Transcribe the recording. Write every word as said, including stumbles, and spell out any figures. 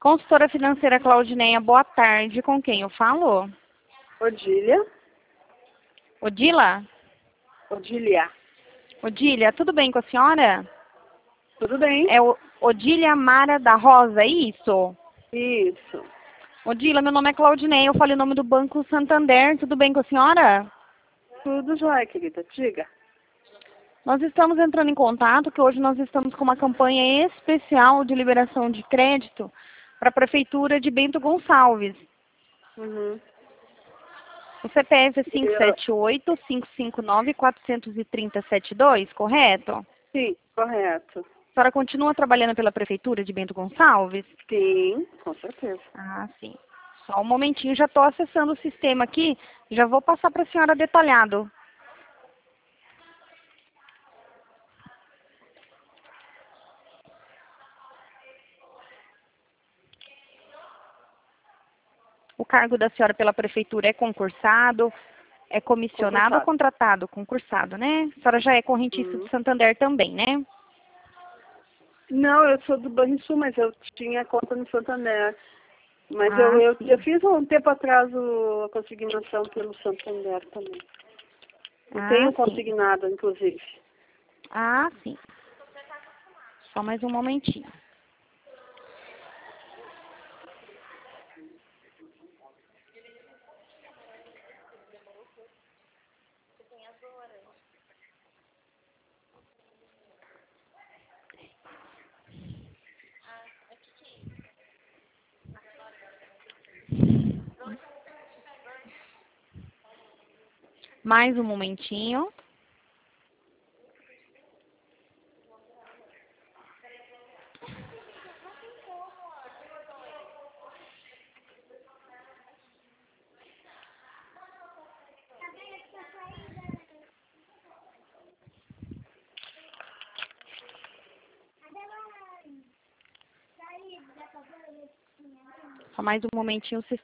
Consultora financeira Claudineia, boa tarde. Com quem eu falo? Odília. Odila? Odília. Odília, tudo bem com a senhora? Tudo bem? É o Odília Mara da Rosa, é isso? Isso. Odila, meu nome é Claudineia, eu falo em nome do Banco Santander. Tudo bem com a senhora? Tudo jóia, querida. Diga. Nós estamos entrando em contato que hoje nós estamos com uma campanha especial de liberação de crédito para a Prefeitura de Bento Gonçalves. Uhum. O C P F é cinco Eu- sete oito, cinco cinco nove, quatro três zero sete dois, correto? Sim, correto. A senhora continua trabalhando pela Prefeitura de Bento Gonçalves? Sim, com certeza. Ah, sim. Só um momentinho, já estou acessando o sistema aqui, já vou passar para a senhora detalhado. O cargo da senhora pela Prefeitura é concursado, é comissionado ou Concursado. contratado? Concursado, né? A senhora já é correntista Uhum. de Santander também, né? Não, eu sou do Banrisul, mas eu tinha conta no Santander. Mas Ah, eu, eu, sim. eu fiz um tempo atrás o- a consignação pelo Santander também. Eu Ah, tenho sim. consignado, inclusive. Ah, sim. Só mais um momentinho. Mais um momentinho. Só mais um momentinho, o sistema